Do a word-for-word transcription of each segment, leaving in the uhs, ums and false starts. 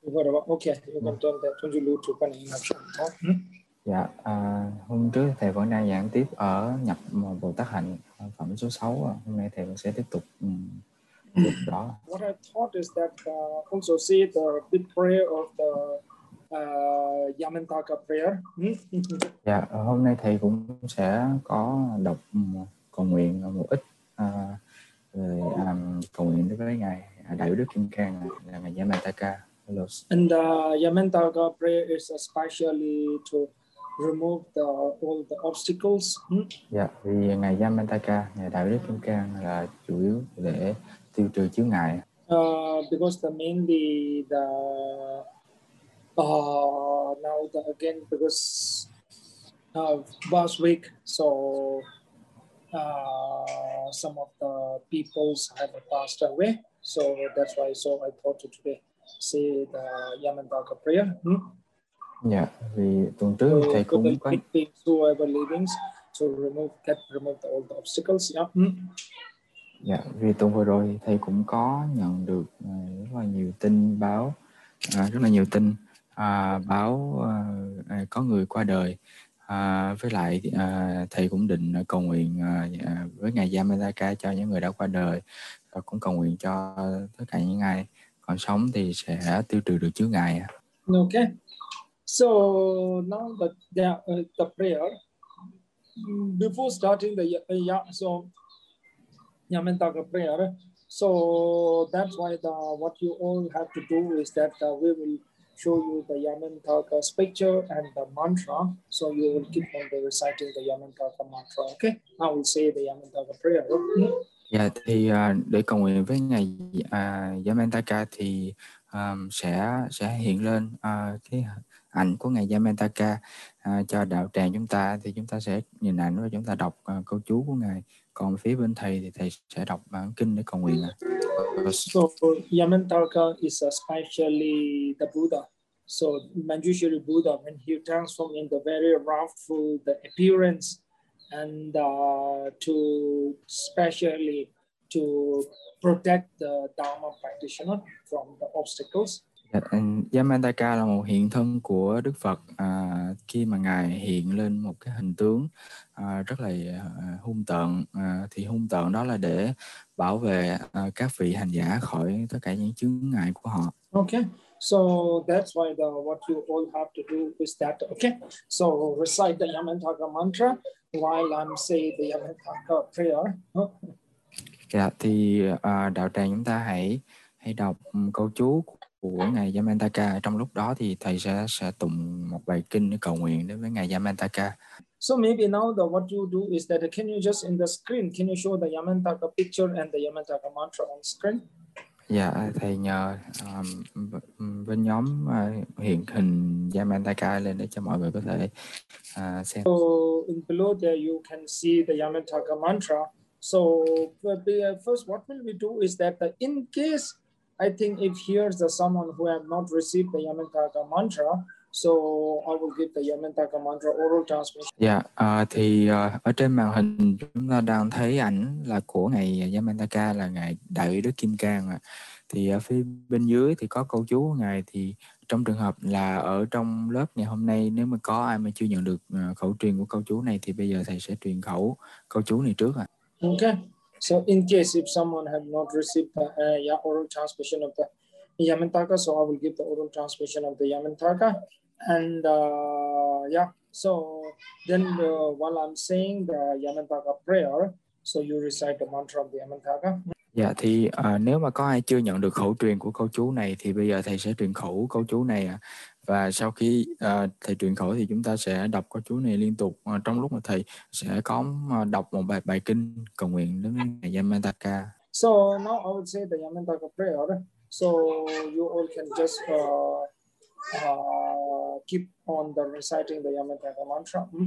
What about, okay, you can turn that when you lose to an instruction. Dạ, à, hôm trước thầy vẫn đang giảng tiếp ở nhập Bồ Tát Hạnh phẩm số sáu. Hôm nay thầy vẫn sẽ tiếp tục um, tiếp đó. What I thought is that uh, also see the big prayer of the uh, Yamantaka prayer. Dạ, hôm nay thầy cũng sẽ có đọc um, cầu nguyện một ít uh, về um, cầu nguyện đối với ngài Đại Đức Kim Cang là ngài Yamantaka. Hello. And uh, Yamantaka prayer is especially to remove the, all the obstacles. Dạ, vì ngài Yamantaka, ngài Đại Đức Kim Cang là chủ yếu để tiêu trừ chướng ngại. Uh, because the mainly the uh, now the, again because uh, last week so uh, some of the peoples have passed away, so that's why so I thought to today say the Yamantaka prayer. Hmm? Dạ, vì tuần trước so, thầy cũng có whoever living to remove get remove the, all the obstacles. Yeah. Hmm? Dạ, vì tuần vừa rồi thầy cũng có nhận được uh, rất là nhiều tin báo, uh, rất là nhiều tin uh, báo uh, có người qua đời, uh, với lại uh, thầy cũng định cầu nguyện uh, với ngài Yamantaka cho những người đã qua đời, và cũng cầu nguyện cho tất cả những ai còn sống thì sẽ tiêu trừ được chướng ngại. Okay, so now the the, uh, the prayer before starting the uh, yeah, so Yamantaka prayer. So that's why the what you all have to do is that uh, we will show you the Yamantaka's picture and the mantra. So you will keep on the reciting the Yamantaka mantra. Okay, I will say the Yamantaka prayer. Dạ, thì uh, để cầu nguyện với ngài uh, Yamantaka thì um, sẽ sẽ hiện lên uh, cái ảnh của ngài Yamantaka uh, cho đạo tràng chúng ta, thì chúng ta sẽ nhìn ảnh và chúng ta đọc uh, câu chú của ngài. Còn phía bên thầy thì thầy sẽ đọc bản kinh để cầu nguyện. So Yamantaka is especially the Buddha. So Manjushri Buddha, when he transformed in the very wrathful the appearance, and uh, to especially to protect the Dharma practitioner from the obstacles. Yamantaka là một hiện thân của Đức Phật, à, khi mà ngài hiện lên một cái hình tướng à, rất là à, hung tợn, à, thì hung tợn đó là để bảo vệ à, các vị hành giả khỏi tất cả những chướng ngại của họ. Okay, so that's why the what you all have to do is that. Okay, so recite the Yamantaka mantra while I'm saying the Yamantaka prayer. Dạ, thì à, đạo tràng chúng ta hãy hãy đọc um, câu chú của ngài Yamantaka. Trong lúc đó thì thầy sẽ sẽ tụng một bài kinh để cầu nguyện đến với ngài Yamantaka. So maybe now the what you do is that can you just in the screen can you show the Yamantaka picture and the Yamantaka mantra on screen? Dạ, thầy nhờ um, bên nhóm uh, hiện hình Yamantaka lên để cho mọi người có thể uh, xem. So in below there you can see the Yamantaka mantra. So first what will we do is that in case I think if here's the someone who have not received the Yamantaka mantra, so I will give the Yamantaka mantra oral transmission. Dạ, uh, thì uh, ở trên màn hình chúng ta đang thấy ảnh là của ngài Yamantaka, là ngài Đại Đức Kim Cang. Thì ở phía bên dưới thì có câu chú của ngài. Thì trong trường hợp là ở trong lớp ngày hôm nay, nếu mà có ai mà chưa nhận được uh, khẩu truyền của câu chú này thì bây giờ thầy sẽ truyền khẩu câu chú này trước ạ. À. Okay. So in case if someone have not received the uh, yeah, oral transmission of the Yamantaka, so I will give the oral transmission of the Yamantaka. And uh, yeah, so then uh, while I'm saying the Yamantaka prayer, so you recite the mantra of the Yamantaka. Dạ, thì uh, nếu mà có ai chưa nhận được khẩu truyền của câu chú này thì bây giờ thầy sẽ truyền khẩu câu chú này ạ. À. Và sau khi uh, thầy truyền khẩu thì chúng ta sẽ đọc câu chú này liên tục uh, trong lúc mà thầy sẽ có uh, đọc một bài bài kinh cầu nguyện đến với ngài Yamantaka. So now I will say the Yamantaka prayer. So you all can just uh, uh, keep on the reciting the Yamantaka mantra. Mm.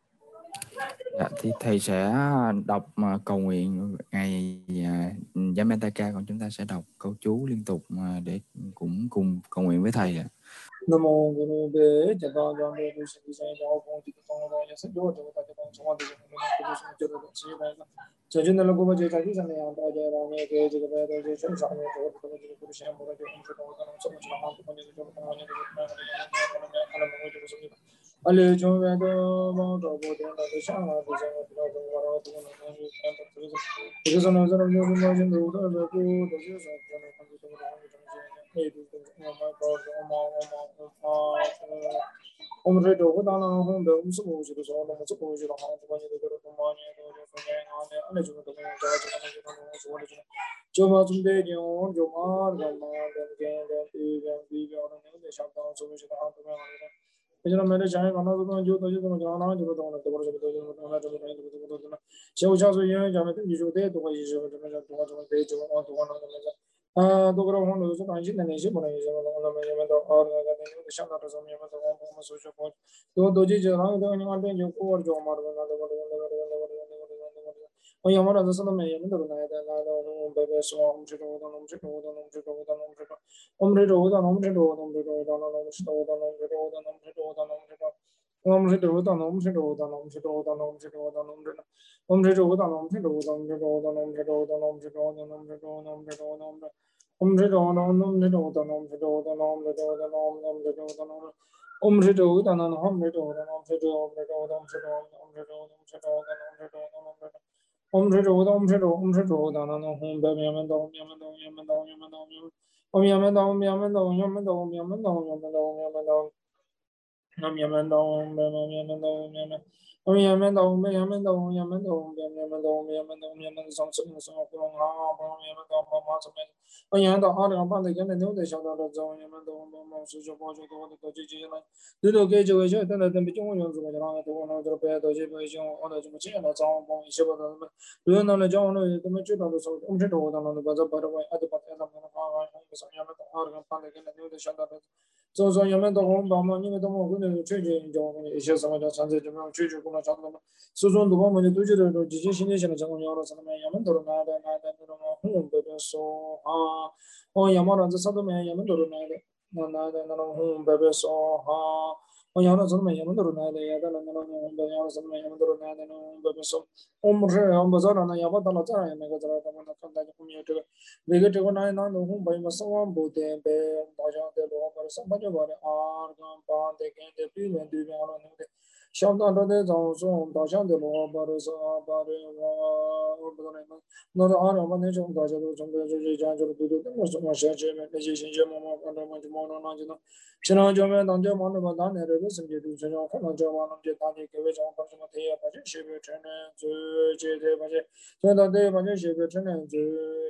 Dạ, thì thầy sẽ đọc uh, cầu nguyện ngài uh, Yamantaka, còn chúng ta sẽ đọc câu chú liên tục uh, để cũng cùng cầu nguyện với thầy. Namo Guru Be Japa Jamba Dushi Design of Ponti Tonga Yes George Someone Judging the logo Jaki and the Antaja Gage of the Registration Sami Kurisham so much Ali Jovado Mondo the Shama it is another of the emerging road of the two diseases Om Redo, what on home, the Umsu, the Zone of the Suppose, the Hong Kong, the money, the Management of the Joma Tunde, Joma, the Man, the Gang, the Big and Big, the shutdown solution of the General Manager, another one, you don't know, you don't know, the words of the Show Chasu Yan, Jamet, you should date the way you should have to one page or one of the Uh, the ground was a nation and nation, but I is on the measurement of all the Shana of the social point. Though Doji around the anyone then you over Jomar, another one. Yamara the son of Mayan, the night and I baby swam to go on to go on to go on to go. Omri road and Omri road, Omri road, and Omri road, and Omri road, and Omri road, and Omri road. Omri road, and Omri road, and Omri road, and Omri road, and Omri road. Omri road, and Omri road, and Omri road, and Omri road, and Omri road, and Omri road, and Omri road, and Omri Om Red on Om Red on Om Red on Om Red on Om Red on Om Red on Om Red on Om Red on Om Red on Om Red on Om Red on Om Red on Om Red on Om Red on Om Baby Yamanda Om Yamanda Om Yamanda Om Yamanda Om Yamanda Om Yamanda Om Yamanda Om Yamanda Om Yamanda Om Yamanda Om Yamanda Om Yamanda Om Yamanda Om Yamanda Om Yamanda Om Yamanda Om Yamanda Om Yamanda Som Som Som Om Yamanda Om Yamanda Om Yamanda Om Yamanda Om Yamanda Om Yamanda Om Yamanda Om Yamanda Om Yamanda Om Yamanda Dudu ke jo jo tan tan bi jong yong zuo jang de wo na de pe de ji bi jong wo de ji ji na zang bong xie ba de lu na le jong ne de me zhi da de so om zhe de wo da na de ba za ba de wei a de ba de na na ha wa hong so ya me de a de pa de ge ne de shan da de zo zo ya me de hong ba ma ni me de mo gu ne zhe ji jong ne xie sa ma de chan zhe ji me zhe ji gu na zhang de ma su zong de ba mo de du ji de de ji ji xin ji xin de zhang ya de sa me ya me de na de na de de ma hong de de so a o ya ma ran za sa de me ya me de na de na na de na hong be be so ha Oyana Zama Yamaduruna, the Yadana, the Yazama Yamaduruna, and Babiso, Omre, Ombazana, Yamatala, and Megazara, the community. We get to nine on whom by Masawan, both the Baja, the Lover, somebody about the Argan, Pan, the Game, the Pin, and the Shot under the also Dajan, the law, but is about not the honor of a nation, Daja, the Janjo, the most of my share, magician, Gemma, and the Mono. China German and German about done a revision to do China, German, Jetani, Kavich, and Pasamatea, Paget, Ship, Turn, to J. Bajet, so that they Bajet, Ship, Turn, to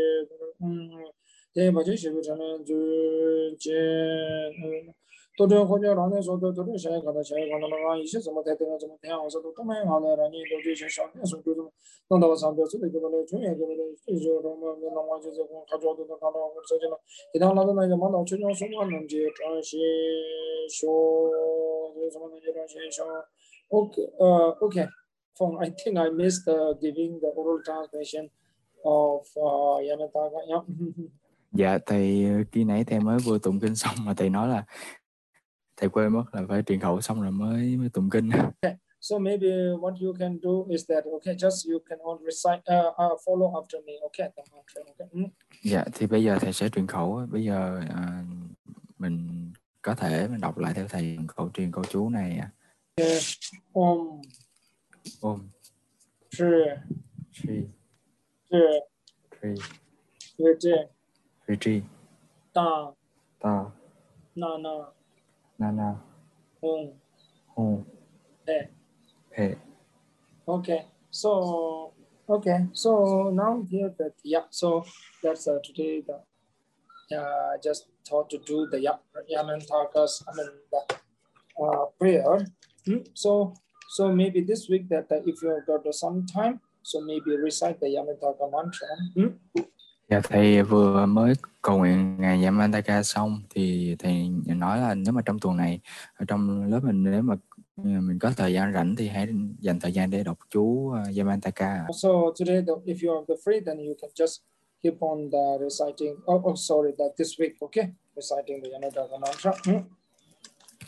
J. They Bajet, Ship, Turn, to J. To the Hoya Rana, so to the Shag on the Shag on the line, she's some of the things of the house of the command on the Rani, the Jason Shop, so to them. None of us have the Gibbon, Israel, the Nawajas of Kajo, the Kano, Sajana. It don't know the amount of children, someone on the Transhi show, there's one show. Okay, uh, okay. From I think I missed uh, giving the oral translation of uh, Yamataka. Yeah. Dạ thầy khi nãy thầy mới vừa tụng kinh xong mà thầy nói là thầy quên mất là phải truyền khẩu xong rồi mới mới tụng kinh. Okay. So maybe what you can do is that okay, just you can all recite, uh, uh, follow after me. Okay. Okay. Mm. Dạ thì bây giờ thầy sẽ truyền khẩu. Bây giờ uh, mình có thể mình đọc lại theo thầy khẩu truyền câu chú này. Okay. Om. Om. Tri. Tri. Tri. Tri. Tri. Tri. Tri. Ta. Ta. Na na. Na na. Hong. Hong. He. He. Okay. So okay. So now here that yeah. So that's uh, today the uh, just thought to do the Yamantakas. I mean the uh, prayer. Hmm? So so maybe this week that uh, if you got some time, so maybe recite the Yamantaka mantra. Hmm? Dạ thầy vừa mới cầu nguyện ngày Yamantaka xong thì thầy nói là nếu mà trong tuần này ở trong lớp mình nếu mà mình có thời gian rảnh thì hãy dành thời gian để đọc chú Yamantaka. So today, the, if you are the free, then you can just keep on the reciting. Oh, oh sorry, that this week, okay, reciting the Yamantaka mantra. Hmm?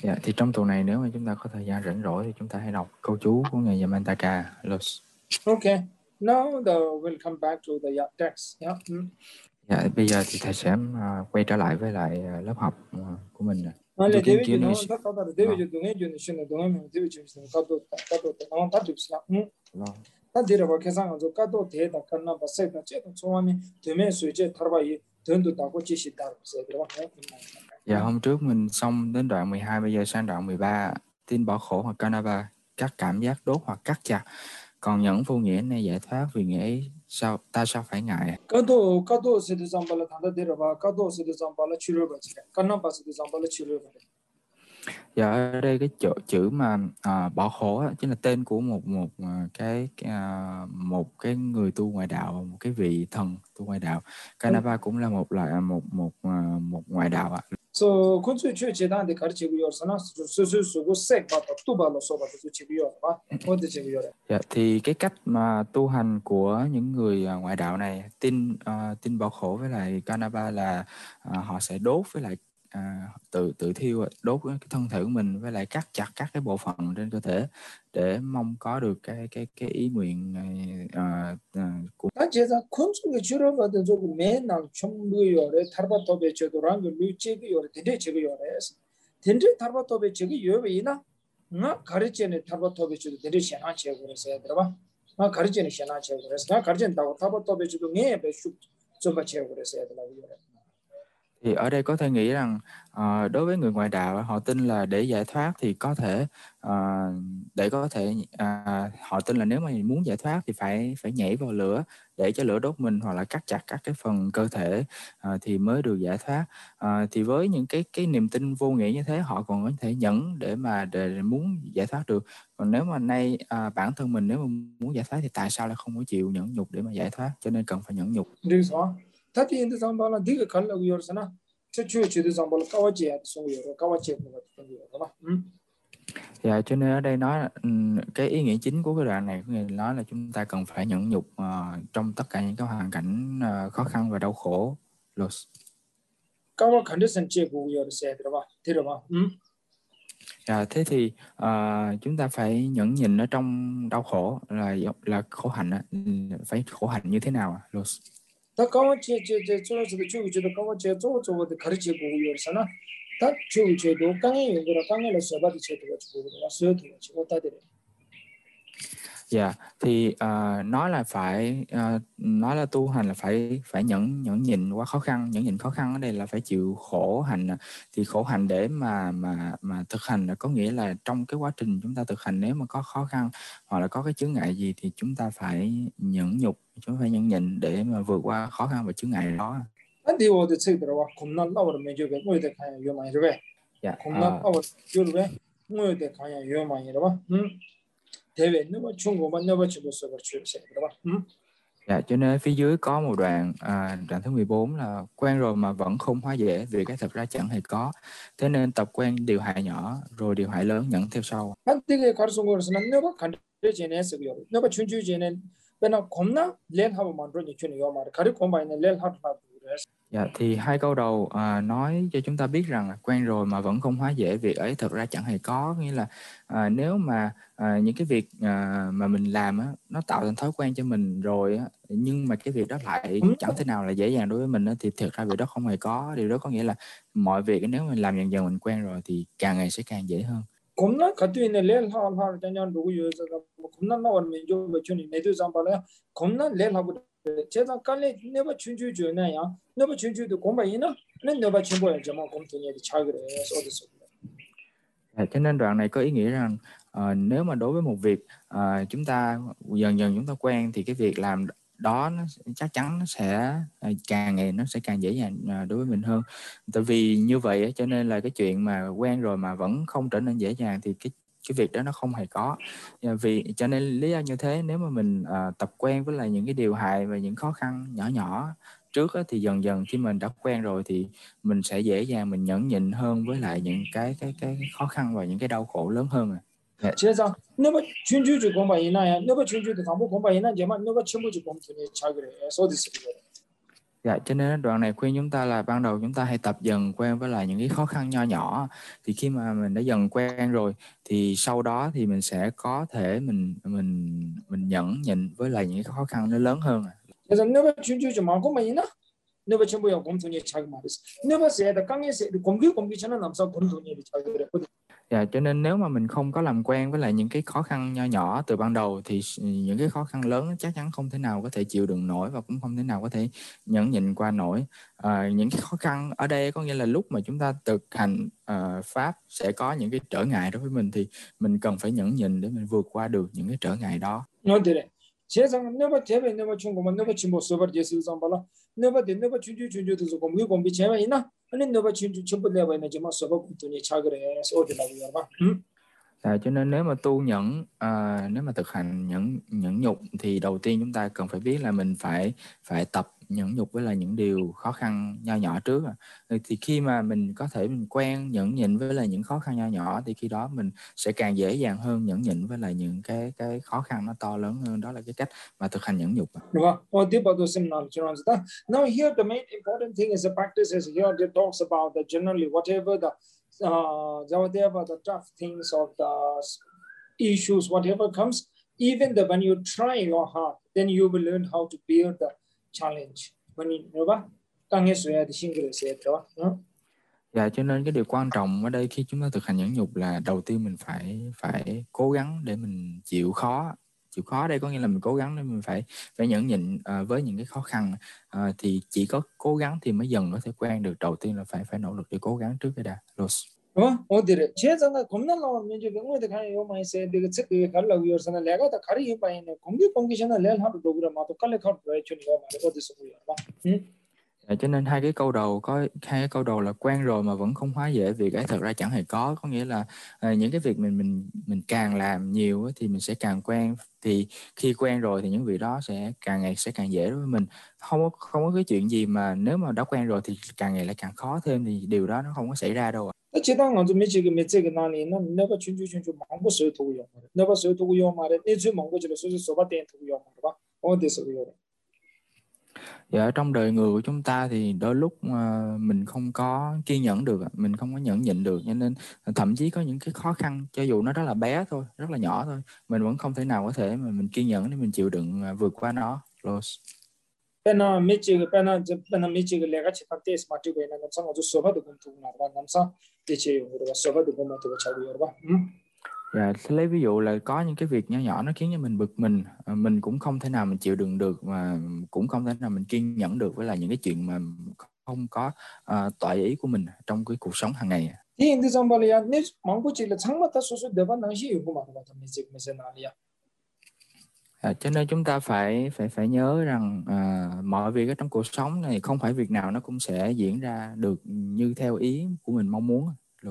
Dạ, thì trong tuần này nếu mà chúng ta có thời gian rảnh rỗi thì chúng ta hãy đọc câu chú của ngài Yamantaka. Okay, now the we'll come back to the text. Yeah. Mm. Dạ, bây giờ thì thầy sẽ uh, quay trở lại với lại uh, lớp học uh, của mình. Ale Tôi David, kiến no, is... that that David, you don't you should don't know David, you should got to got to no that is yeah. That did about Kasang, so got to the that can number set that check so on to me switch tarbai turn to ta ko chi shi ta se de ba. Dạ, hôm trước mình xong đến đoạn mười hai, bây giờ sang đoạn mười ba. Tin bỏ khổ hoặc Kanaba, các cảm giác đốt hoặc cắt chặt. Còn nhẫn vô nghĩa này giải thoát vì nghĩa ấy, sao ta sao phải ngại? Kato kato se de zambala thanda de ba kato se de zambala chiro ba chi. Kanamba se de zambala chiro ba. Dạ, ở đây cái chữ, chữ mà à, bỏ khổ á, chính là tên của một một cái, cái à, một cái người tu ngoại đạo, một cái vị thần tu ngoại đạo. Kanaba cũng là một loại một một một ngoại đạo ạ. So kunzu chu chedan de karchi yor sana su su su go sek ba tu ba lo so ba tu chi yor ba o de chi yor. Dạ, thì cái cách mà tu hành của những người ngoại đạo này tin uh, tin bỏ khổ với lại Kanaba là uh, họ sẽ đốt với lại À, tự tự thiêu, đốt cái thân thể của mình với lại cắt chặt các cái bộ phận trên cơ thể để mong có được cái cái cái ý nguyện này uh, của. 다 제가 콘솔을 줄여봐도 조금 맨날 총무요래 타르바토베 저도랑 그 루체기요래 된대 제기요래 된대 타르바토베 제기 요베이나 나 가르치네 타르바토베 저도 된대 시나 제고래서 얘들아 나 가르치네 시나 제고래서 나 가르친다고 타르바토베 저도 네 배수 좀 받쳐 그래서 얘들아 요래. Thì ở đây có thể nghĩ rằng uh, đối với người ngoại đạo họ tin là để giải thoát thì có thể uh, để có thể uh, họ tin là nếu mà muốn giải thoát thì phải phải nhảy vào lửa để cho lửa đốt mình hoặc là cắt chặt các cái phần cơ thể uh, thì mới được giải thoát. Uh, thì với những cái cái niềm tin vô nghĩa như thế họ còn có thể nhẫn để mà để muốn giải thoát được. Còn nếu mà nay uh, bản thân mình nếu mà muốn giải thoát thì tại sao lại không có chịu nhẫn nhục để mà giải thoát, cho nên cần phải nhẫn nhục. 다티 인도 잠발라 네가 갈라고 열잖아. 최초에 주도 잠발라 까와지야 소요. 까와지 뭐 같은 거 봐. Dạ, cho nên ở đây nói cái ý nghĩa chính của cái đoạn này có nghĩa nói là chúng ta cần phải nhẫn nhục uh, trong tất cả những cái hoàn cảnh uh, khó khăn và đau khổ. 까와 컨디션 제고 열세 들어봐. 들어봐. 음. Dạ, thế thì uh, chúng ta phải nhẫn nhịn ở trong đau khổ là là khổ hạnh, phải khổ hạnh như thế nào ạ? 다 까와지 제제 저저도 주기도 까와지 저저도 가르치고 열잖아. 다 주기도 강에 연구라 강에서 서바디 제도가 주고 왔어요. 주고 다들. Dạ, yeah, thì uh, nói là phải uh, nói là tu hành là phải phải nhẫn nhẫn nhịn qua khó khăn, nhẫn nhịn khó khăn ở đây là phải chịu khổ hạnh. Thì khổ hạnh để mà mà mà thực hành là có nghĩa là trong cái quá trình chúng ta thực hành nếu mà có khó khăn hoặc là có cái chướng ngại gì thì chúng ta phải nhẫn nhục, chúng ta phải nhẫn nhịn để mà vượt qua khó khăn và chướng ngại đó. 안디 어디 책 들어와 겁나 나오면 매주게 뭐에 가야 요만이 그래. Dạ. 겁나 나오 요르게 뭐에 가야 요만이 그래. 음. 대회 너무 중고만 너무 집어서 그렇지 그래. 음. Dạ, cho nên phía dưới có một đoạn à, đoạn thứ mười bốn là quen rồi mà vẫn không hóa dễ vì cái thật ra chẳng hề có. Thế nên tập quen điều hại nhỏ rồi điều hại lớn nhận theo sau. 한때에 가르친 거는 너가 간대지네서 그요. 너가 춘주지는 bên 겁나 lên học mà rồi những chuyện này mà cái công bài này lên học là Dạ, thì hai câu đầu à, nói cho chúng ta biết rằng là quen rồi mà vẫn không hóa dễ việc ấy thật ra chẳng hề có, nghĩa là à, nếu mà à, những cái việc à, mà mình làm á, nó tạo thành thói quen cho mình rồi á, nhưng mà cái việc đó lại chẳng thể nào là dễ dàng đối với mình á, thì thật ra việc đó không hề có. Điều đó có nghĩa là mọi việc nếu mình làm dần dần mình quen rồi thì càng ngày sẽ càng dễ hơn. 겁나 갖고 있는 레일 하울 하울 그냥 누구 요새가 겁나 나오는 좀 전에 내도 잠발에 겁나 레일 하고 제가 깔래 내가 춘주 주나야 내가 춘주도 공부이나 내가 춘부야 좀 공통이 차그래 어디서. Cho nên đoạn này có ý nghĩa rằng uh, nếu mà đối với một việc uh, chúng ta dần dần chúng ta quen thì cái việc làm đó nó chắc chắn nó sẽ uh, càng ngày nó sẽ càng dễ dàng uh, đối với mình hơn. Tại vì như vậy cho nên là cái chuyện mà quen rồi mà vẫn không trở nên dễ dàng thì cái cái việc đó nó không hề có. Vì cho nên lý do như thế, nếu mà mình uh, tập quen với lại những cái điều hại và những khó khăn nhỏ nhỏ trước á, thì dần dần khi mình đã quen rồi thì mình sẽ dễ dàng mình nhẫn nhịn hơn với lại những cái cái cái khó khăn và những cái đau khổ lớn hơn. 제가 내가 춘주주 공부이나야 내가 춘주도 담보 공부이나 제만 내가 전부주 공통이 차그래 어디서. Dạ, cho nên đoạn này khuyên chúng ta là ban đầu chúng ta hãy tập dần quen với lại những cái khó khăn nho nhỏ. Thì khi mà mình đã dần quen rồi thì sau đó thì mình sẽ có thể mình mình mình nhẫn nhịn với lại những cái khó khăn nó lớn hơn. 그래서 너가 준주지 말고만 있나? 너가 전부야 공통이 자기 말했어. 너가 세다 강에서 공기 공기 전에 남사 공통이 자기 그랬거든. Dạ, cho nên nếu mà mình không có làm quen với lại những cái khó khăn nho nhỏ từ ban đầu thì những cái khó khăn lớn chắc chắn không thể nào có thể chịu đựng nổi và cũng không thể nào có thể nhẫn nhịn qua nổi. À, những cái khó khăn ở đây có nghĩa là lúc mà chúng ta thực hành uh, pháp sẽ có những cái trở ngại đối với mình thì mình cần phải nhẫn nhịn để mình vượt qua được những cái trở ngại đó. 너들의 세상 너가 대배 너가 중고만 너가 진보 서버 예수 zambal라 너가 대 너가 준주 준주도 공기 공기 제가 있나? 아니 너가 준주 전부 내가 있는 지만 서버 공통이 자그래 어디라고 여봐. À, cho nên nếu mà tu nhẫn à, nếu mà thực hành nhẫn nhẫn nhục thì đầu tiên chúng ta cần phải biết là mình phải phải tập nhẫn nhục với là những điều khó khăn nho nhỏ trước. Thì khi mà mình có thể mình quen nhẫn nhịn với là những khó khăn nho nhỏ thì khi đó mình sẽ càng dễ dàng hơn nhẫn nhịn với là những cái cái khó khăn nó to lớn hơn. Đó là cái cách mà thực hành nhẫn nhục. Đúng không? 어디 봐도 seminar 지나서 now here the main important thing is the practice is here it talks about the generally whatever the uh whatever the tough things of the issues whatever comes even the when you try your hard then you will learn how to bear the challenge when you know ba 강에 써야 돼 싱글에 써야 돼. Dạ, cho nên cái điều quan trọng ở đây khi chúng ta thực hành nhẫn nhục là đầu tiên mình phải phải cố gắng để mình chịu khó. Chịu khó đây có nghĩa là mình cố gắng để mình phải phải nhẫn nhịn uh, với những cái khó khăn. Uh, thì chỉ có cố gắng thì mới dần có thể quen được. Đầu tiên là phải phải nỗ lực để cố gắng trước cái đã. Los. 어 어디래 제자가 겁날라면 이제 병원에 가요 많이 세 되게 그 갈라고 요서는 내가 다 가리 바이네 공기 공기 전에 낼 하도 그러면 또 깔래 가 왜 주니가 말이 어디서 보여 봐. À, cho nên hai cái câu đầu có hai cái câu đầu là quen rồi mà vẫn không hóa dễ việc ấy thật ra chẳng hề có, có nghĩa là à, những cái việc mình mình mình càng làm nhiều thì mình sẽ càng quen, thì khi quen rồi thì những việc đó sẽ càng ngày sẽ càng dễ đối với mình. Không có không có cái chuyện gì mà nếu mà đã quen rồi thì càng ngày lại càng khó thêm, thì điều đó nó không có xảy ra đâu ạ. 제당 먼저 미치게 미치게 나니는 내가 준주 준주 망고 써야 되고요. 내가 써야 되고요 말에 내주 망고지로 써서 써봐 된 되고요 말봐. 어디서 그래요? Dạ, ở trong đời người của chúng ta thì đôi lúc uh, mình không có kiên nhẫn được, mình không có nhẫn nhịn được, cho nên thậm chí có những cái khó khăn cho dù nó rất là bé thôi, rất là nhỏ thôi, mình vẫn không thể nào có thể mà mình kiên nhẫn để mình chịu đựng uh, vượt qua nó. Los. 배나 미치게 배나 배나 미치게 내가 집합 때에서 맞추고 있는 남성 아주 써봐도 공통 말봐 남성 대체 용어로 써봐도 공통 자고 여봐. Dạ, lấy ví dụ là có những cái việc nhỏ nhỏ nó khiến cho mình bực mình, mình cũng không thể nào mình chịu đựng được, mà cũng không thể nào mình kiên nhẫn được với là những cái chuyện mà không có uh, toại ý của mình trong cái cuộc sống hàng ngày. 이 인디 zambal이야 내 망고지를 장마다 소소 내가 당시 이거 말봐 좀 미치 미치 나리야. À, cho nên chúng ta phải phải phải nhớ rằng à, mọi việc ở trong cuộc sống này không phải việc nào nó cũng sẽ diễn ra được như theo ý của mình mong muốn.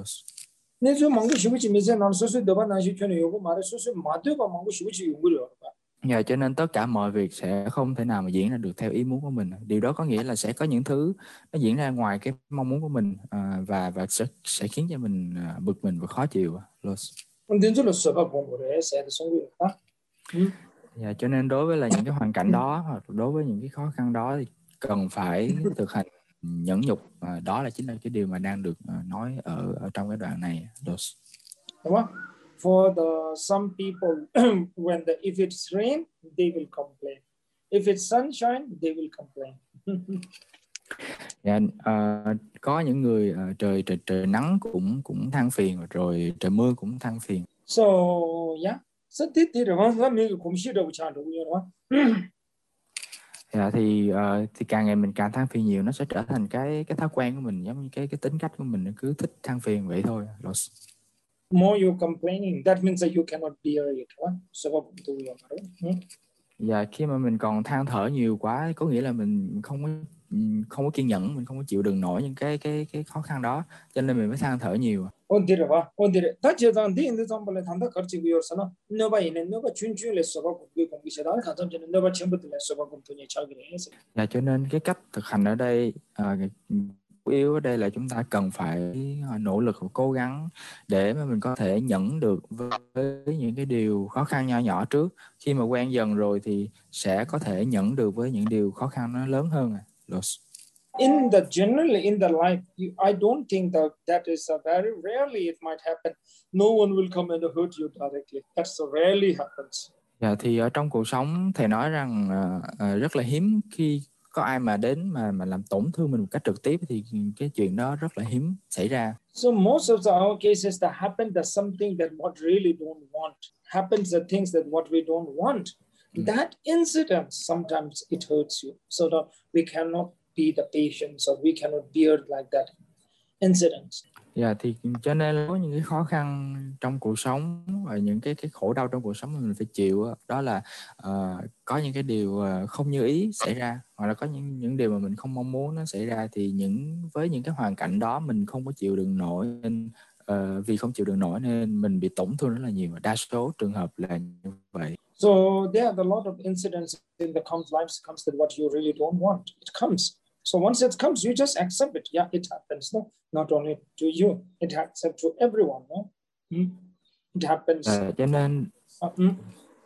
내주 망고 시부지 미세 남 소소 내가 당시 편에 요거 말에 소소 마대가 망고 시부지 요거려. Dạ, cho nên tất cả mọi việc sẽ không thể nào mà diễn ra được theo ý muốn của mình. Điều đó có nghĩa là sẽ có những thứ nó diễn ra ngoài cái mong muốn của mình à, và và sẽ sẽ khiến cho mình à, bực mình và khó chịu. Dạ, cho nên đối với là những cái hoàn cảnh đó hoặc đối với những cái khó khăn đó thì cần phải thực hành nhẫn nhục. À, đó là chính là cái điều mà đang được uh, nói ở, ở trong cái đoạn này. Đúng không? For the some people, when the if it's rain, they will complain. If it's sunshine, they will complain. Dạ, uh, có những người uh, trời trời trời nắng cũng cũng than phiền, rồi trời mưa cũng than phiền. So yeah, so thế thì rồi mà mình cũng sẽ đâu chán đâu nhiều đúng không? Dạ, thì uh, thì càng ngày mình càng than phiền nhiều, nó sẽ trở thành cái cái thói quen của mình, giống như cái cái tính cách của mình, nó cứ thích than phiền vậy thôi. More you complaining, that means that you cannot bear it. So Dạ, khi mà mình còn than thở nhiều quá, có nghĩa là mình không có không có kiên nhẫn, mình không có chịu đựng nổi những cái cái cái khó khăn đó, cho nên mình mới than thở nhiều. 어디를 봐, 어디를 다 제단 뒤인데 잠발에 단다 가르치고 요서는 너가 있는 너가 준준을 써갖고 그 공기시다 가정전에 너가 전부터 써갖고 돈이 자기를 해서. Dạ, cho nên cái cách thực hành ở đây à, chủ yếu ở đây là chúng ta cần phải nỗ lực và cố gắng để mà mình có thể nhẫn được với những cái điều khó khăn nhỏ nhỏ trước. Khi mà quen dần rồi thì sẽ có thể nhẫn được với những điều khó khăn nó lớn hơn. In the generally in the life, you, I don't think that that is a very rarely it might happen. No one will come and hurt you directly. That's rarely happens. Dạ, thì ở trong cuộc sống thầy nói rằng uh, uh, rất là hiếm khi có ai mà đến mà mà làm tổn thương mình một cách trực tiếp, thì cái chuyện đó rất là hiếm xảy ra. So most of the our cases that happen that something that what really don't want happens, the things that what we don't want. Mm. That incident sometimes it hurts you, so that we cannot be the patient, so we cannot bear like that incident. Dạ, thì cho nên có những cái khó khăn trong cuộc sống và những cái cái khổ đau trong cuộc sống mà mình phải chịu, đó là uh, có những cái điều uh, không như ý xảy ra, hoặc là có những những điều mà mình không mong muốn nó xảy ra, thì những với những cái hoàn cảnh đó mình không có chịu đựng nổi, nên uh, vì không chịu đựng nổi nên mình bị tổn thương rất là nhiều. Đa số trường hợp là như vậy. So there are a lot of incidents in the life comes that what you really don't want. It comes. So once it comes, you just accept it. Yeah, it happens. No, not only to you, it happens to everyone. No, mm? It happens. À, cho nên, uh, mm?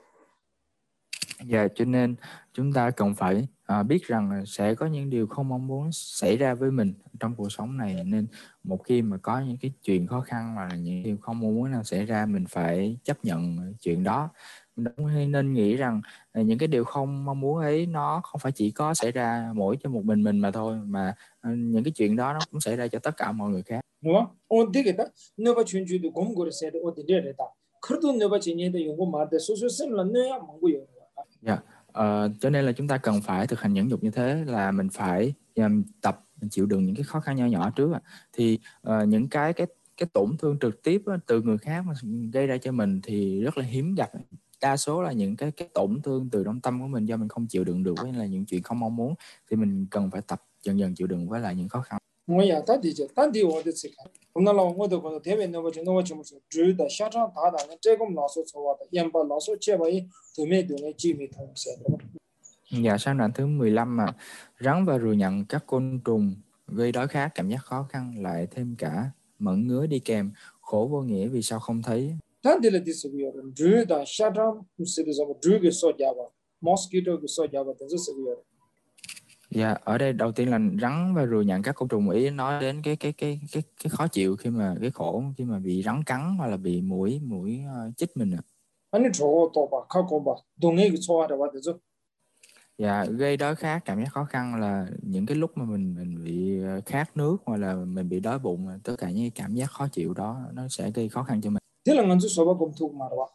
dạ, cho nên chúng ta cần phải à, biết rằng sẽ có những điều không mong muốn xảy ra với mình trong cuộc sống này, nên một khi mà có những cái chuyện khó khăn hoặc là những điều không mong muốn nào xảy ra, mình phải chấp nhận chuyện đó. Mình nên nghĩ rằng những cái điều không mong muốn ấy nó không phải chỉ có xảy ra mỗi cho một mình mình mà thôi, mà những cái chuyện đó nó cũng xảy ra cho tất cả mọi người khác. Đúng không? Ôn thế cái đó, nếu mà chuyện chuyện cũng có thể được ôn thế đấy ta. Cứ nếu mà chuyện này dùng mà để số số sinh là nơi mong muốn. Dạ, uh, cho nên là chúng ta cần phải thực hành nhẫn nhục như thế, là mình phải um, tập mình chịu đựng những cái khó khăn nhỏ nhỏ trước. Thì uh, những cái cái cái tổn thương trực tiếp á, từ người khác mà gây ra cho mình thì rất là hiếm gặp. Đa số là những cái cái tổn thương từ trong tâm của mình do mình không chịu đựng được, với là những chuyện không mong muốn, thì mình cần phải tập dần dần chịu đựng với lại những khó khăn. Ngồi à, ta đi chứ, ta đi vào đây xí cái. Hôm nay là ngồi được còn thế bên nó vẫn nó vẫn chịu một chút, đã sát ra ta đã nên chơi cũng lão số số vậy, em bảo lão số chơi vậy, tụi mình tụi mình chỉ mình thông sẽ. Dạ, sang đoạn thứ mười lăm mà rắn và ruồi nhặn các côn trùng gây đói khát, cảm giác khó khăn, lại thêm cả mẩn ngứa đi kèm, khổ vô nghĩa vì sao không thấy. Ta đi là đi xí cái rồi, ruồi đã sát ra, xí cái rồi, ruồi cái số giá vậy, mosquito cái số giá vậy, thế xí cái rồi. Dạ, ở đây đầu tiên là rắn và ruồi nhặn các côn trùng, ý nói đến cái cái cái cái cái khó chịu khi mà cái khổ khi mà bị rắn cắn hoặc là bị muỗi muỗi uh, chích mình ạ. Anh chỗ to ba, khá con ba, đồng ý cái số đó vậy chứ. Dạ, gây đói khát, cảm giác khó khăn là những cái lúc mà mình mình bị khát nước hoặc là mình bị đói bụng, tất cả những cảm giác khó chịu đó nó sẽ gây khó khăn cho mình. Thế là ngân số ba cũng thuộc mà đó.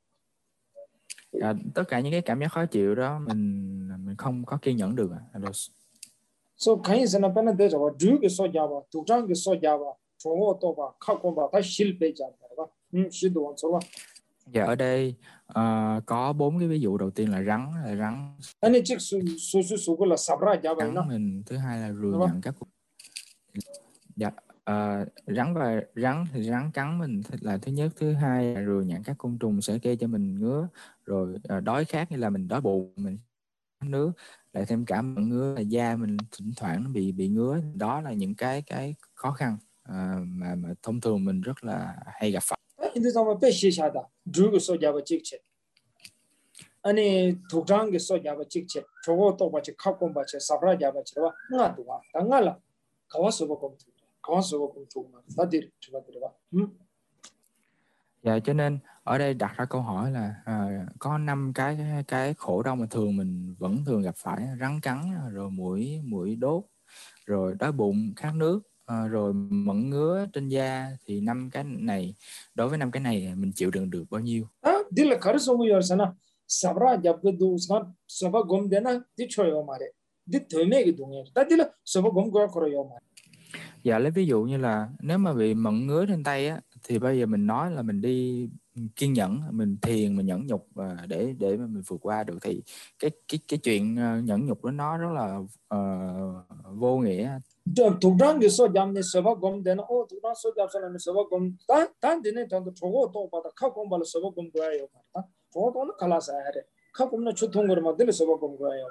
À, tất cả những cái cảm giác khó chịu đó mình mình không có kiên nhẫn được. So cái gì nó bên đây rồi, ruồi cái số giá vậy, thuộc rắn cái số giá vậy, chỗ to ba, khá con ba, ta xịt bây giờ vậy, ừ, xịt đồ ăn số ba. Dạ, ở đây uh, có bốn cái ví dụ. Đầu tiên là rắn, là rắn. Anh ấy chỉ số số số số cái là sabra giá vậy nó. Mình thứ hai là ruồi nhặn các. Dạ, uh, rắn và rắn thì rắn cắn mình là thứ nhất, thứ hai là ruồi nhặn các côn trùng sẽ gây cho mình ngứa, rồi uh, đói khát như là mình đói bụng, mình nước, lại thêm cả mẩn ngứa là da mình thỉnh thoảng nó bị bị ngứa. Đó là những cái cái khó khăn uh, mà mà thông thường mình rất là hay gặp phải. 인도 사람 배시 샤다 drugo 소자바 직체 아니 독장게 소자바 직체 저거 또 같이 갖고 같이 사브라 잡아 치와 나도 와 당갈라 가와서 보고 가와서 보고 좀 나들 좀 들어봐. Dạ, cho nên ở đây đặt ra câu hỏi là à, có năm cái cái khổ đau mà thường mình vẫn thường gặp phải: rắn cắn, rồi muỗi muỗi đốt, rồi đói bụng, khát nước, à, rồi mẩn ngứa trên da. Thì năm cái này, đối với năm cái này mình chịu đựng được bao nhiêu? À, đi là khởi số người sana sabra 잡 cái đồ san saba gom dena đi chơi ở mà đấy đi thuê mấy cái đồ này ta đi là saba gom qua khỏi ở mà. Dạ, lấy ví dụ như là nếu mà bị mẩn ngứa trên tay á, thì bây giờ mình nói là mình đi kiên nhẫn, mình thiền, mình nhẫn nhục để để mà mình vượt qua được, thì cái cái cái chuyện nhẫn nhục đó nó rất là uh, vô nghĩa. 독장 그 소장네 서바 곰 되나 어 독장 소장서는 서바 곰단 되네 단도 저거 또 받아 갖고 말 서바 곰 거예요 말다 저거는 갈라서 해야 돼 갖고 는 초통 거를 만들 서바 곰 거예요.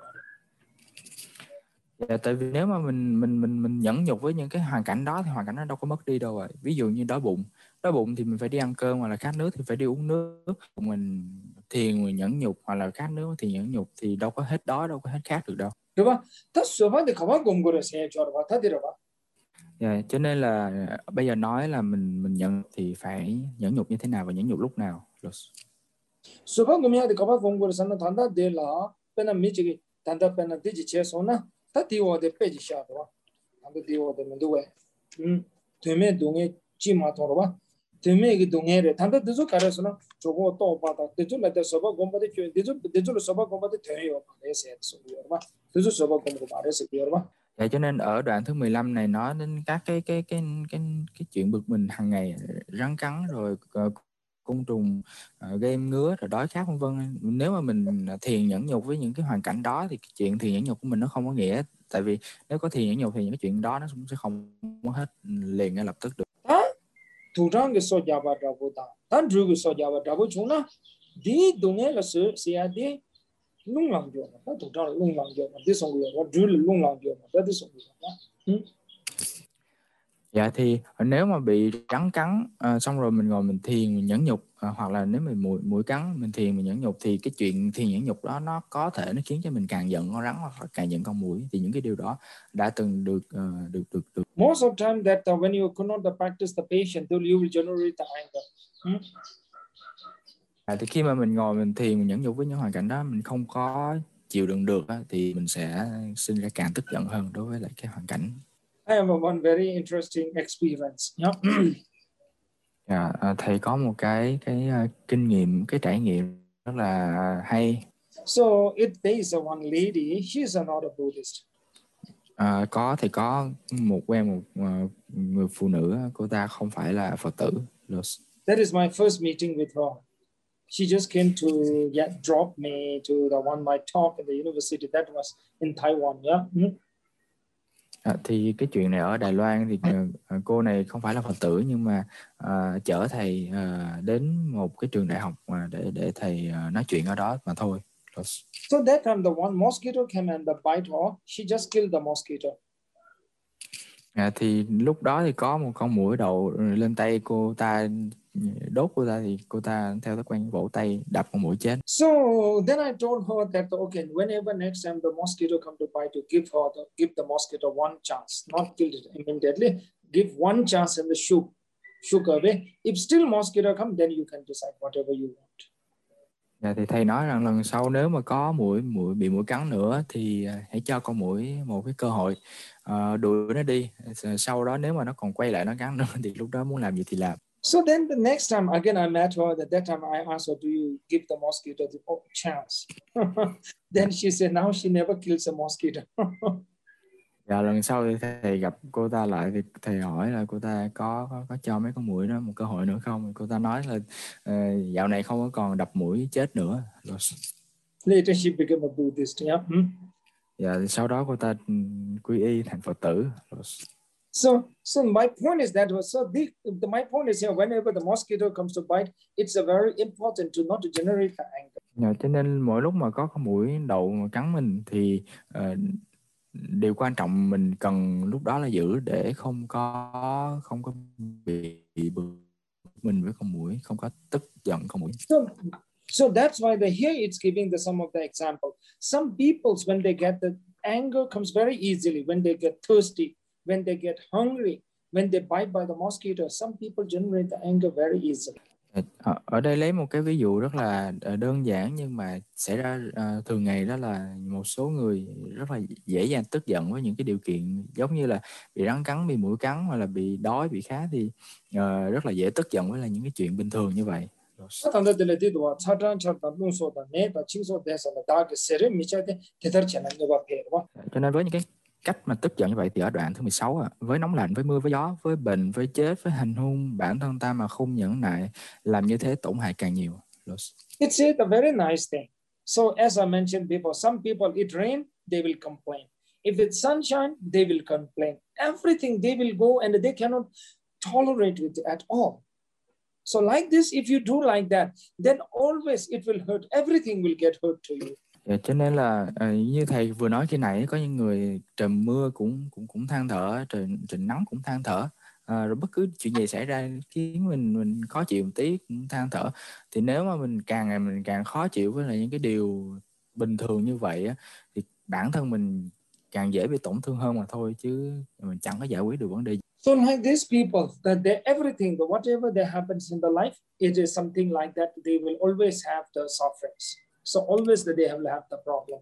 Dạ, tại vì nếu mà mình mình mình mình nhẫn nhục với những cái hoàn cảnh đó thì hoàn cảnh nó đâu có mất đi đâu rồi. Ví dụ như đói bụng, đói bụng thì mình phải đi ăn cơm, hoặc là khát nước thì phải đi uống nước. Mình thiền, mình nhẫn nhục, hoặc là khát nước thì nhẫn nhục, thì đâu có hết đói, đâu có hết khát được đâu. đúng không? Ta số phận thì không có gồm cái sẽ cho nó ta đi rồi. Yeah, cho nên là bây giờ nói là mình mình nhận thì phải nhẫn nhục như thế nào và nhẫn nhục lúc nào. số phận gồm nhà thì không có gồm cái sản nó thằng ta để là bên làm mấy cái thằng ta bên làm đi chơi số na ta đi vào để bây giờ rồi. thằng ta đi vào để mình đuổi. 음, 되면 동에 지마 돌아봐. 되면 그 동에를 단다 되죠 가려서는 저거 또 받아. 되죠 내가 서버 공부도 줘. 되죠 되죠 서버 공부도 돼요. 그래서 소리야 봐. 되죠 서버 공부 말해서 그러 봐. Dạ, cho nên ở đoạn thứ mười lăm này nói đến các cái cái cái cái cái chuyện bực mình hàng ngày, rắn cắn rồi uh, côn trùng uh, gây em ngứa rồi đói khát vân vân. Nếu mà mình thiền nhẫn nhục với những cái hoàn cảnh đó thì cái chuyện thiền nhẫn nhục của mình nó không có nghĩa. Tại vì nếu có thiền nhẫn nhục thì những cái chuyện đó nó cũng sẽ không hết liền ngay lập tức được. 두 장의 소자바라보다 단 주고 소자바라고 주나 디 동에를 쓰야디 룽랑죠. 두 장 룽랑죠. 디송이야. 줄 룽랑죠. 디송이야. Dạ thì nếu mà bị rắn cắn uh, xong rồi mình ngồi mình thiền mình nhẫn nhục, uh, hoặc là nếu mình mũi mũi cắn mình thiền mình nhẫn nhục thì cái chuyện thiền nhẫn nhục đó nó có thể nó khiến cho mình càng giận con rắn hoặc là càng giận con muỗi. Thì những cái điều đó đã từng được uh, được được được. Most of time that uh, when you cannot practice the patience, then you will generate the anger. Hmm? À, thì khi mà mình ngồi mình thiền mình nhẫn nhục với những hoàn cảnh đó mình không có chịu đựng được á, thì mình sẽ sinh ra càng tức giận hơn đối với lại cái hoàn cảnh. I have a one very interesting experience. Yeah. Yeah, thầy có một cái cái uh, kinh nghiệm, cái trải nghiệm rất là hay. So it there is a one lady. She is not a Buddhist. Uh, có thì có một quen một uh, người phụ nữ, cô ta không phải là Phật tử. That is my first meeting with her. She just came to yeah, drop me to the one my talk at the university. That was in Taiwan. Yeah. Mm-hmm. À, thì cái chuyện này ở Đài Loan thì uh, cô này không phải là Phật tử nhưng mà uh, chở thầy uh, đến một cái trường đại học mà để để thầy uh, nói chuyện ở đó mà thôi. So that time the one mosquito came and the bite her. She just killed the mosquito. À, thì lúc đó thì có một con muỗi đậu lên tay cô ta, đốt cô ta thì cô ta theo thói quen vỗ tay đập con muỗi chết. So then I told her that okay, whenever next time the mosquito come to bite you, give her the, give the mosquito one chance, not kill it immediately. Give one chance and the shoot shoot away. If still mosquito come, then you can decide whatever you want. Dạ, thì thầy nói rằng lần sau nếu mà có muỗi muỗi bị muỗi cắn nữa thì hãy cho con muỗi một cái cơ hội, uh, đuổi nó đi. Sau đó nếu mà nó còn quay lại nó cắn nữa thì lúc đó muốn làm gì thì làm. So then the next time again I met her. At that time I asked her, "Do you give the mosquito the oh, chance?" Then she said, "Now she never kills a mosquito." Dạ, lần sau thì thầy gặp cô ta lại thì thầy hỏi là cô ta có có, có cho mấy con muỗi đó một cơ hội nữa không? Cô ta nói là uh, dạo này không có còn đập muỗi chết nữa. Later she became a Buddhist. Yeah. Hmm? Dạ, thì sau đó cô ta quy y thành Phật tử. So, so my point is that so the, the my point is here. Whenever the mosquito comes to bite, it's a very important to not to generate the anger. Dạ, cho nên mỗi lúc mà có con muỗi đậu mà cắn mình thì uh, điều quan trọng mình cần lúc đó là giữ để không có không có bị bực mình với con muỗi, không có tức giận con muỗi. So, so that's why the here it's giving the some of the example. Some people when they get the anger comes very easily when they get thirsty, when they get hungry, when they bite by the mosquito. Some people generate the anger very easily. Ở đây lấy một cái ví dụ rất là đơn giản nhưng mà xảy ra uh, thường ngày, đó là một số người rất là dễ dàng tức giận với những cái điều kiện giống như là bị rắn cắn, bị muỗi cắn hoặc là bị đói, bị khát thì uh, rất là dễ tức giận với là những cái chuyện bình thường như vậy. Cho nên với những cái cách mà tức giận như vậy thì ở đoạn thứ mười sáu à, với nóng lạnh, với mưa, với gió, với bệnh, với chết, với hành hung bản thân ta mà không nhẫn nại, làm như thế tổn hại càng nhiều. It's a very nice thing. So as I mentioned before, some people it rain, they will complain. If it's sunshine, they will complain. Everything they will go and they cannot tolerate it at all. So like this, if you do like that, then always it will hurt. Everything will get hurt to you. Yeah, cho nên là uh, như thầy vừa nói khi nãy, có những người trời mưa cũng cũng cũng than thở, trời trời nắng cũng than thở, uh, rồi bất cứ chuyện gì xảy ra khiến mình mình khó chịu một tí cũng than thở. Thì nếu mà mình càng ngày mình càng khó chịu với lại những cái điều bình thường như vậy á, thì bản thân mình càng dễ bị tổn thương hơn mà thôi, chứ mình chẳng có giải quyết được vấn đề gì. So like these people, that they everything, that whatever that happens in the life, it is something like that. They will always have the sufferings. So always that they have have the problem.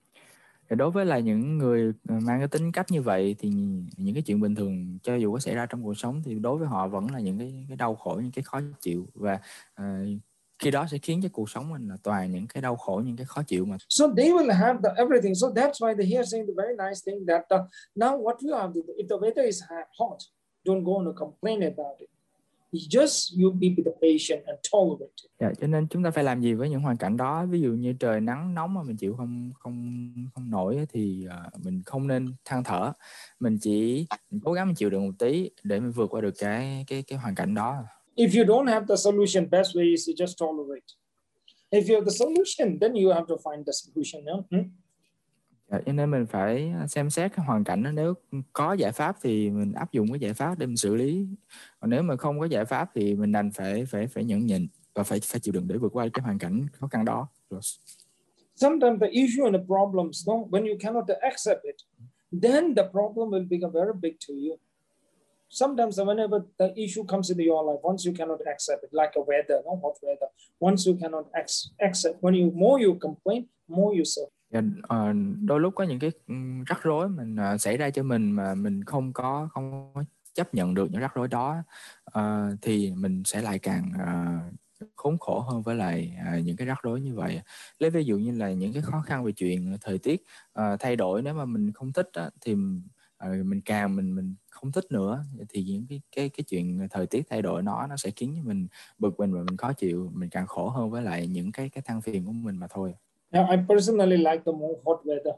Đối với là những người mang cái tính cách như vậy thì những cái chuyện bình thường cho dù có xảy ra trong cuộc sống thì đối với họ vẫn là những cái, cái đau khổ, những cái khó chịu, và uh, khi đó sẽ khiến cho cuộc sống mình là toàn những cái đau khổ, những cái khó chịu mà. So they will have the everything. So that's why they here saying the very nice thing that uh, now what you have to do, if the weather is hot, don't go and complain about it. Just you be the patient and tolerate it. Dạ, cho nên chúng ta phải làm gì với những hoàn cảnh đó? Ví dụ như trời nắng nóng mà mình chịu không không không nổi thì uh, mình không nên than thở, mình chỉ mình cố gắng mình chịu được một tí để mình vượt qua được cái cái cái hoàn cảnh đó. If you don't have the solution, best way is to just tolerate. If you have the solution, then you have to find the solution. No? Hmm? Dạ, cho nên mình phải xem xét cái hoàn cảnh đó. Nếu có giải pháp thì mình áp dụng cái giải pháp để mình xử lý. Còn nếu mà không có giải pháp thì mình đành phải phải phải nhẫn nhịn và phải phải chịu đựng để vượt qua cái hoàn cảnh khó khăn đó. Sometimes the issue and the problems, no, when you cannot accept it, then the problem will become very big to you. Sometimes whenever the issue comes into your life, once you cannot accept it, like a weather, no, hot weather, once you cannot accept, when you more you complain, more you suffer. Yeah, uh, đôi lúc có những cái rắc rối mình uh, xảy ra cho mình mà mình không có không có chấp nhận được những rắc rối đó, uh, thì mình sẽ lại càng uh, khốn khổ hơn với lại uh, những cái rắc rối như vậy. Lấy ví dụ như là những cái khó khăn về chuyện thời tiết uh, thay đổi, nếu mà mình không thích á, thì uh, mình càng mình mình không thích nữa, thì những cái cái cái chuyện thời tiết thay đổi nó nó sẽ khiến cho mình bực mình và mình khó chịu, mình càng khổ hơn với lại những cái cái than phiền của mình mà thôi. Yeah, I personally like the more hot weather.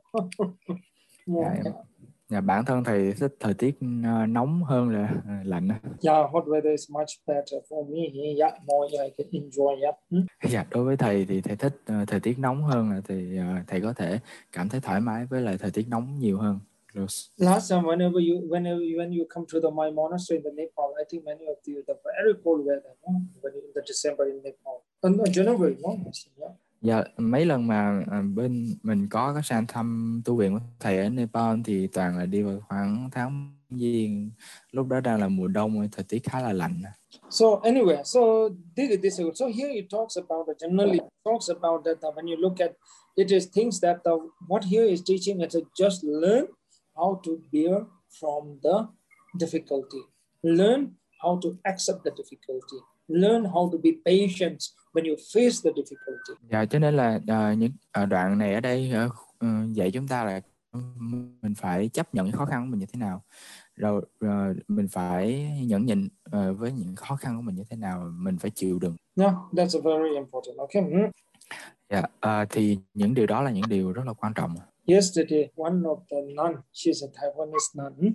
More, yeah, yeah. Yeah, bản thân thầy thích thời tiết uh, nóng hơn là uh, lạnh. Yeah, hot weather is much better for me. Yeah, more I can enjoy. Yeah. Hmm? Dạ, đối với thầy thì thầy thích uh, thời tiết nóng hơn, là thì uh, thầy có thể cảm thấy thoải mái với lại thời tiết nóng nhiều hơn. Last time, whenever you, whenever when you come to the my monastery in the Nepal, I think many of you the very cold weather, no? When in the December in Nepal, uh, no, January, no? Yeah. Dạ, mấy lần mà bên mình có có sang thăm tu viện của thầy ở Nepal thì toàn là đi vào khoảng tháng giêng, lúc đó đang là mùa đông, thời tiết khá là lạnh. So anyway, so this this so here it talks about the generally talks about that uh, when you look at it is things that the what here is teaching is to just learn how to bear from the difficulty, learn how to accept the difficulty, learn how to be patient when you face the difficulty. Dạ, cho nên là uh, những uh, đoạn này ở đây uh, uh, dạy chúng ta là mình phải chấp nhận những khó khăn của mình như thế nào, rồi uh, mình phải nhẫn nhịn uh, với những khó khăn của mình như thế nào, mình phải chịu đựng. Yeah, that's a very important. Okay. Mm. Dạ, uh, thì những điều đó là những điều rất là quan trọng. Yesterday, one of the nun, she's a Taiwanese nun,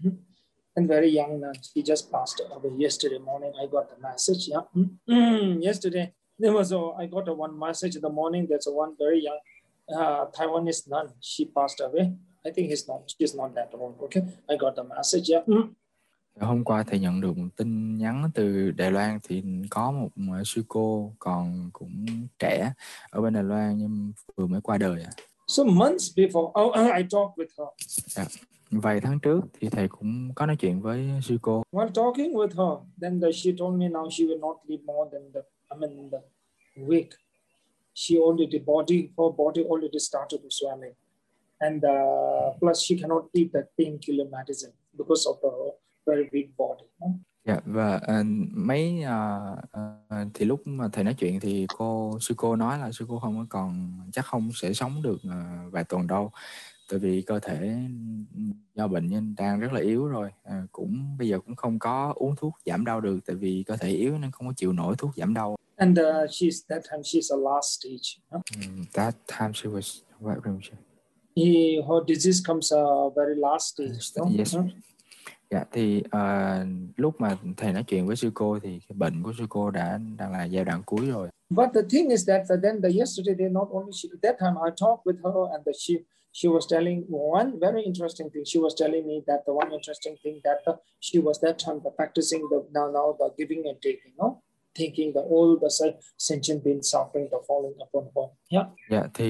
and very young nun. She just passed away yesterday morning. I got the message. Yeah, mm-hmm. Yesterday there was a, I got a one message in the morning. There's a one very young uh, Taiwanese nun. She passed away. I think he's not. She's not that old. Okay, I got the message. Yeah. Mm. Hôm qua thầy nhận được một tin nhắn từ Đài Loan, thì có một sư cô còn cũng trẻ ở bên Đài Loan nhưng vừa mới qua đời. So months before, oh, I talked with her. Yeah. Vài tháng trước thì thầy cũng có nói chuyện với sư cô. While talking with her, then the, she told me now she will not live more than the, I mean, the week. She already body, her body already started to swelling, and uh, plus she cannot eat that painkiller medicine because of the very weak body. Dạ, và uh, mấy uh, uh, thì lúc mà thầy nói chuyện thì cô sư cô nói là sư cô không có còn chắc không sẽ sống được uh, vài tuần đâu, tại vì cơ thể do bệnh nhân đang rất là yếu rồi, uh, cũng bây giờ cũng không có uống thuốc giảm đau được, tại vì cơ thể yếu nên không có chịu nổi thuốc giảm đau. And uh, she's that time she's a last stage. Huh? Mm, that time she was what? He, her disease comes a very last stage. Uh, no? Yes. Huh? Dạ, thì uh, lúc mà thầy nói chuyện với sư cô thì cái bệnh của sư cô đã đang là giai đoạn cuối rồi. But the thing is that then the yesterday they not only she, that time I talked with her and the, she she was telling one very interesting thing. She was telling me that the one interesting thing that the, she was that time the practicing the now now the giving and taking, no? Thinking the all the sentient beings suffering the falling upon her. Yeah. Dạ, thì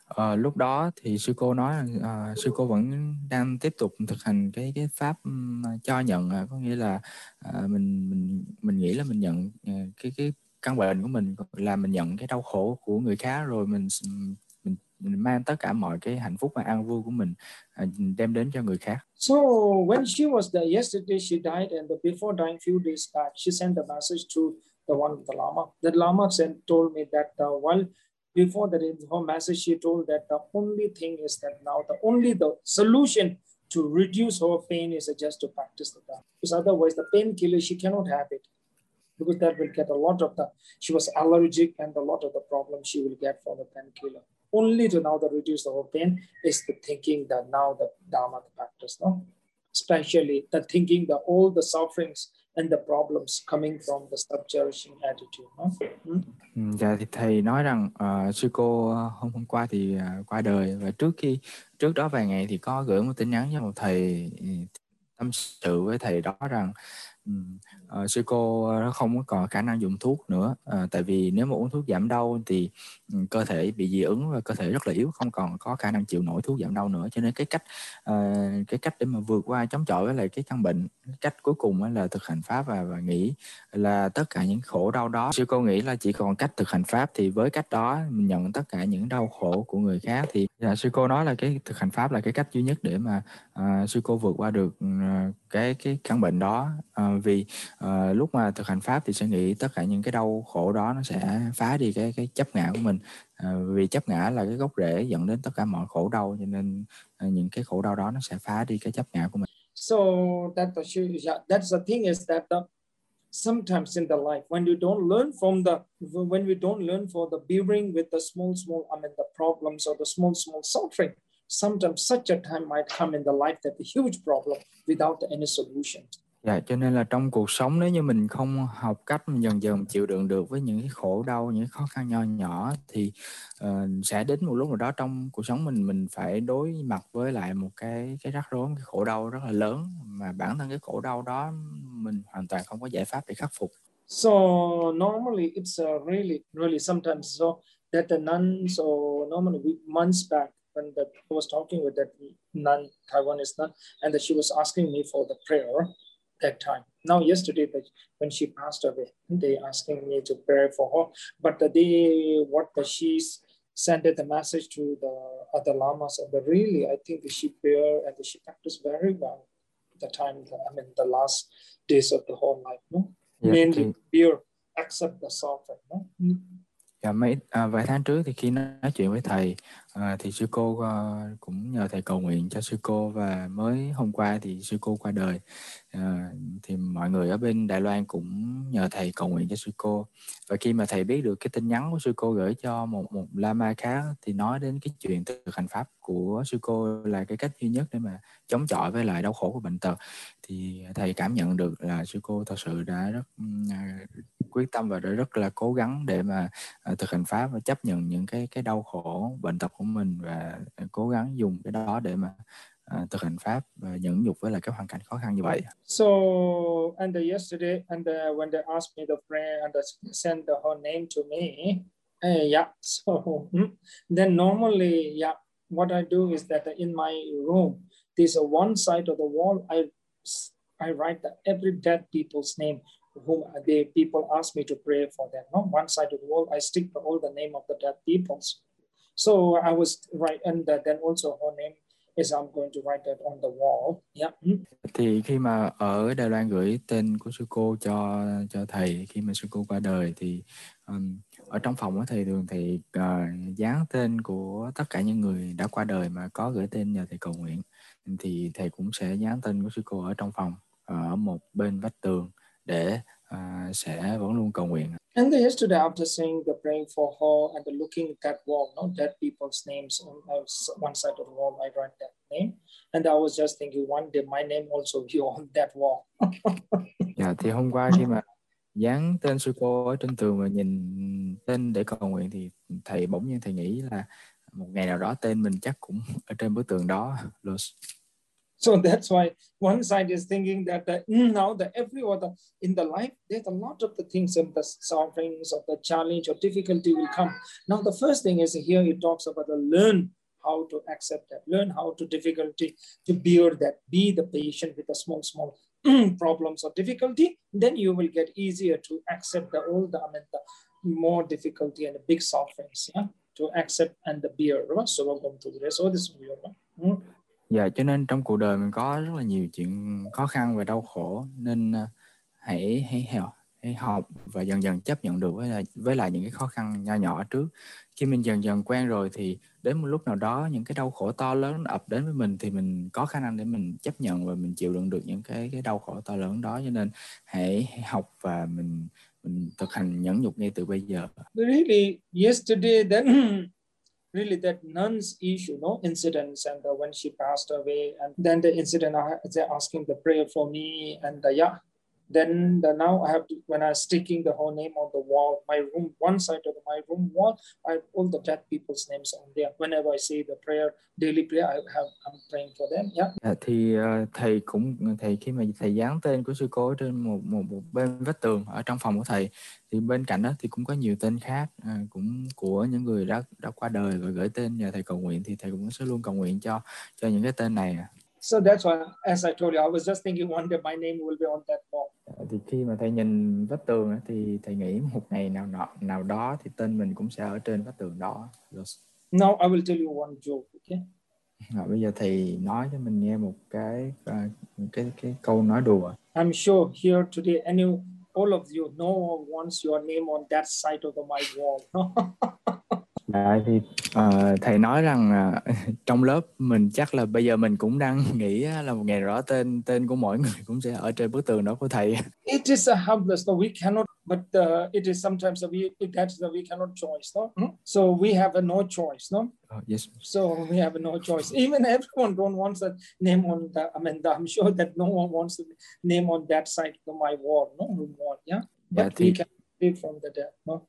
uh, lúc đó thì sư cô nói uh, sư cô vẫn đang tiếp tục thực hành cái cái pháp um, cho nhận, uh, có nghĩa là uh, mình mình mình nghĩ là mình nhận uh, cái cái căn bệnh của mình là mình nhận cái đau khổ của người khác, rồi mình mình, mình mang tất cả mọi cái hạnh phúc và an vui của mình uh, đem đến cho người khác. So when she was there yesterday, she died, and before dying, few days back, she sent a message to the one of the Lama. The Lama sent told me that uh, while before that in her message, she told that the only thing is that now the only the solution to reduce her pain is just to practice the Dharma. Because otherwise, the painkiller she cannot have it, because that will get a lot of the. She was allergic, and a lot of the problems she will get from the painkiller. Only to now the reduce the pain is the thinking that now the Dharma the practice, no? Especially the thinking that all the sufferings and the problems coming from the sub-cherishing attitude. No? Hmm? Dạ thì thầy nói rằng uh, sư cô hôm hôm qua thì uh, qua đời, và trước khi trước đó vài ngày thì có gửi một tin nhắn cho một thầy tâm sự với thầy đó rằng uh, sư cô nó không có còn khả năng dùng thuốc nữa, uh, tại vì nếu mà uống thuốc giảm đau thì um, cơ thể bị dị ứng và cơ thể rất là yếu, không còn có khả năng chịu nổi thuốc giảm đau nữa, cho nên cái cách uh, cái cách để mà vượt qua chống chọi với lại cái căn bệnh, cái cách cuối cùng là thực hành pháp và, và nghĩ là tất cả những khổ đau đó, sư cô nghĩ là chỉ còn cách thực hành pháp, thì với cách đó mình nhận tất cả những đau khổ của người khác, thì dạ, sư cô nói là cái thực hành pháp là cái cách duy nhất để mà uh, sư cô vượt qua được uh, cái cái căn bệnh đó. Uh, vì uh, lúc mà thực hành pháp thì sẽ nghĩ tất cả những cái đau khổ đó nó sẽ phá đi cái cái chấp ngã của mình, uh, vì chấp ngã là cái gốc rễ dẫn đến tất cả mọi khổ đau, cho nên uh, những cái khổ đau đó nó sẽ phá đi cái chấp ngã của mình. So that the yeah, that's the thing is that the sometimes in the life when you don't learn from the when we don't learn for the bearing with the small small I mean the problems or the small small suffering, sometimes such a time might come in the life that the huge problem without any solution. Dạ, cho nên là trong cuộc sống nếu như mình không học cách dần dần chịu đựng được với những cái khổ đau, những khó khăn nho nhỏ thì uh, sẽ đến một lúc nào đó trong cuộc sống mình mình phải đối mặt với lại một cái cái rắc rối, cái khổ đau rất là lớn, mà bản thân cái khổ đau đó mình hoàn toàn không có giải pháp để khắc phục. So normally it's uh, really really sometimes so that the nun so normally months back when that I was talking with that nun, Taiwanese nun, and that she was asking me for the prayer that time. Now yesterday when she passed away, they asking me to pray for her, but the day what the she's sent the message to the other lamas, and the really I think she prayed and she practiced very well the time I mean the last days of the whole life, no? Dạ, Mainly thì... bear, accept the suffering, no? Dạ, mấy à, vài tháng trước thì khi nói chuyện với thầy à, thì sư cô à, cũng nhờ thầy cầu nguyện cho sư cô, và mới hôm qua thì sư cô qua đời. À, thì mọi người ở bên Đài Loan cũng nhờ thầy cầu nguyện cho sư cô, và khi mà thầy biết được cái tin nhắn của sư cô gửi cho một một lama khác thì nói đến cái chuyện thực hành pháp của sư cô là cái cách duy nhất để mà chống chọi với lại đau khổ của bệnh tật, thì thầy cảm nhận được là sư cô thật sự đã rất uh, quyết tâm và đã rất là cố gắng để mà uh, thực hành pháp và chấp nhận những cái cái đau khổ bệnh tật của mình, và cố gắng dùng cái đó để mà uh, thực hành pháp và nhẫn nhục với lại cái hoàn cảnh khó khăn như vậy. So and the yesterday and the, when they asked me the prayer and they sent the, her name to me, uh, yeah. So hmm, then normally, yeah, what I do is that in my room there's a one side of the wall I I write the every dead people's name whom the people ask me to pray for them. No, one side of the wall I stick to all the name of the dead peoples. So I was right, and then also her name is I'm going to write that on the wall. Yeah. Thì khi mà ở Đài Loan gửi tên của sư cô cho cho thầy khi mà sư cô qua đời thì um, ở trong phòng của thầy thường thầy uh, dán tên của tất cả những người đã qua đời mà có gửi tên nhờ thầy cầu nguyện, thì thầy cũng sẽ dán tên của sư cô ở trong phòng ở một bên vách tường để uh, sẽ vẫn luôn cầu nguyện. And then yesterday after saying the praying for her and the looking at that wall, no dead people's names on one side of the wall, I write that name, and I was just thinking one day my name also be on that wall. Dạ, thì hôm qua khi mà dán tên sư cô ở trên tường và nhìn tên để cầu nguyện thì thầy bỗng nhiên thầy nghĩ là một ngày nào đó tên mình chắc cũng ở trên bức tường đó. So that's why one side is thinking that uh, now that every other in the life, there's a lot of the things and the sufferings of the challenge or difficulty will come. Now the first thing is here it talks about the learn how to accept that, learn how to difficulty to bear that, be the patient with the small, small problems or difficulty. Then you will get easier to accept the all the, I mean, the more difficulty and the big sufferings, yeah, to accept and the bear. So welcome to the rest of this video. Mm. Dạ, cho nên trong cuộc đời mình có rất là nhiều chuyện khó khăn và đau khổ, nên uh, hãy hãy học, hãy học và dần dần chấp nhận được với lại với lại những cái khó khăn nho nhỏ trước. Khi mình dần dần quen rồi thì đến một lúc nào đó những cái đau khổ to lớn ập đến với mình thì mình có khả năng để mình chấp nhận và mình chịu đựng được những cái cái đau khổ to lớn đó. Cho nên hãy, hãy học và mình mình thực hành nhẫn nhục ngay từ bây giờ. Really, yesterday then really that nun's issue, no incidents, and uh, when she passed away, and then the incident, uh, they're asking the prayer for me, and uh, yeah, then the, now I have to, when I'm sticking the whole name on the wall, my room, one side of my room wall, I have all the dead people's names on there. Whenever I say the prayer, daily prayer, I have I'm praying for them. Yeah. À, thì uh, thầy cũng thầy khi mà thầy dán tên của sư cô trên một một một bên vách tường ở trong phòng của thầy, thì bên cạnh đó thì cũng có nhiều tên khác uh, cũng của những người đã đã qua đời và gửi tên nhờ thầy cầu nguyện, thì thầy cũng sẽ luôn cầu nguyện cho cho những cái tên này. So that's why, as I told you, I was just thinking one day my name will be on that wall. Thì khi mà thầy nhìn vách tường thì thầy nghĩ một ngày nào nọ nào đó thì tên mình cũng sẽ ở trên vách tường đó. Now I will tell you one joke, okay? À, bây giờ thầy nói cho mình nghe một cái uh, cái cái câu nói đùa. I'm sure here today, any all of you, no one wants your name on that side of the, my wall. Dạ, thì uh, thầy nói rằng uh, trong lớp mình chắc là bây giờ mình cũng đang nghĩ là một ngày rõ tên tên của mỗi người cũng sẽ ở trên bức tường đó của thầy. It is a helpless, no, we cannot, but uh, it is sometimes we it, that's the we cannot choice, no. Mm-hmm. So we have a no choice, no. Oh, yes. So we have a no choice. Even everyone don't want the name on the. I mean, the, I'm sure that no one wants the name on that side of my wall, no room wall, yeah. But yeah, we can. From the death, no?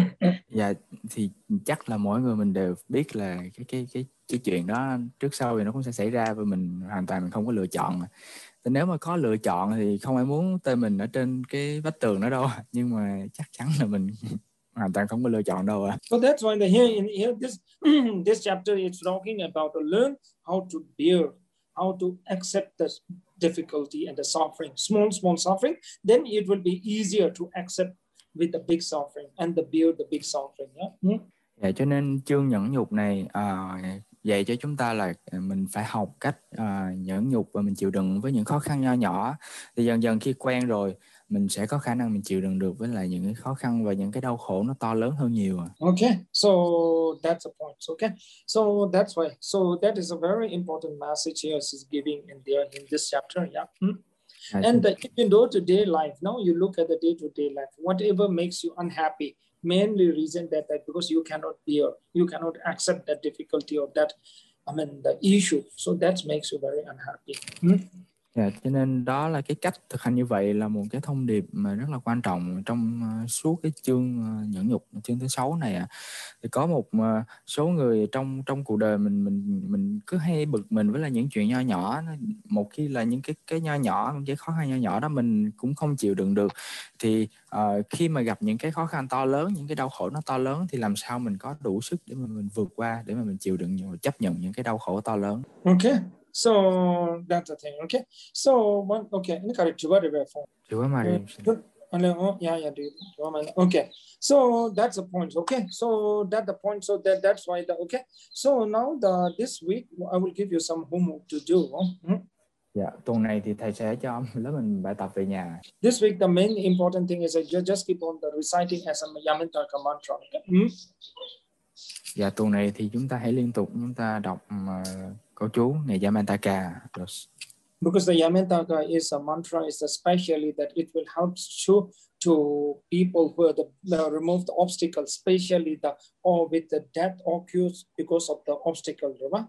Dạ, thì chắc là mỗi người mình đều biết là cái cái cái cái chuyện đó trước sau thì nó cũng sẽ xảy ra, và mình hoàn toàn mình không có lựa chọn. Thì nếu mà có lựa chọn thì không ai muốn tên mình ở trên cái vách tường đó đâu, nhưng mà chắc chắn là mình hoàn toàn không có lựa chọn đâu ạ. So that's why the here in here this this chapter is talking about to learn how to bear, how to accept the difficulty and the suffering, small small suffering. Then it will be easier to accept with the big suffering and the bear the big suffering. Yeah. Hmm? Dạ, cho nên chương nhẫn nhục này uh, dạy cho chúng ta là mình phải học cách uh, nhẫn nhục và mình chịu đựng với những khó khăn nho nhỏ. Thì dần dần khi quen rồi mình sẽ có khả năng mình chịu đựng được với lại những cái khó khăn và những cái đau khổ nó to lớn hơn nhiều. Okay, so that's the point. Okay, so that's why. So that is a very important message here is giving in there in this chapter. Yeah. Hmm? And the, even though today life, now you look at the day-to-day life, whatever makes you unhappy, mainly reason that, that because you cannot bear, you cannot accept that difficulty or that, I mean, the issue. So that makes you very unhappy. Hmm? Dạ, cho nên đó là cái cách thực hành như vậy là một cái thông điệp mà rất là quan trọng trong uh, suốt cái chương uh, nhẫn nhục, chương thứ sáu này ạ. À. Thì có một uh, số người trong trong cuộc đời mình mình mình cứ hay bực mình với là những chuyện nho nhỏ, một khi là những cái cái nho nhỏ, những cái khó khăn nho nhỏ đó mình cũng không chịu đựng được, thì uh, khi mà gặp những cái khó khăn to lớn, những cái đau khổ nó to lớn thì làm sao mình có đủ sức để mà mình vượt qua, để mà mình chịu đựng và chấp nhận những cái đau khổ to lớn. Okay. So that's the thing. Okay. So one. Okay. Ini kali coba deh phone. Coba mari. Oh yeah yeah dude. Okay. So that's the point. Okay. So that's the point. So that that's why the okay. So now the this week I will give you some homework to do. Hmm? Dạ, tuần này thì thầy sẽ cho lớp mình bài tập về nhà. This week the main important thing is that you just keep on the reciting as a Yamantaka mantra. Okay? Hmm? Dạ, tuần này thì chúng ta hãy liên tục chúng ta đọc uh, câu chú ngày Yamantaka. Because the Yamantaka is a mantra, is especially that it will help to to people who are the, the remove the obstacle, especially the or with the death occurs because of the obstacle.